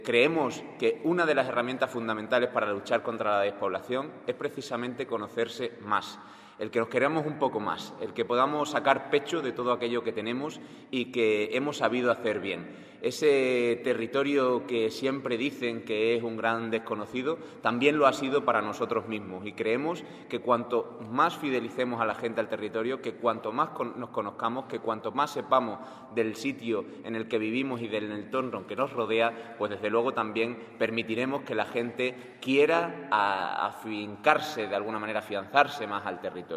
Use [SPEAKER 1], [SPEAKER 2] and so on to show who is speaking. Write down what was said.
[SPEAKER 1] Creemos que una de las herramientas fundamentales para luchar contra la despoblación es precisamente conocerse más, el que nos queramos un poco más, el que podamos sacar pecho de todo aquello que tenemos y que hemos sabido hacer bien. Ese territorio que siempre dicen que es un gran desconocido, también lo ha sido para nosotros mismos, y creemos que cuanto más fidelicemos a la gente al territorio, que cuanto más nos conozcamos, que cuanto más sepamos del sitio en el que vivimos y del entorno que nos rodea, pues desde luego también permitiremos que la gente quiera afincarse, de alguna manera afianzarse más al territorio.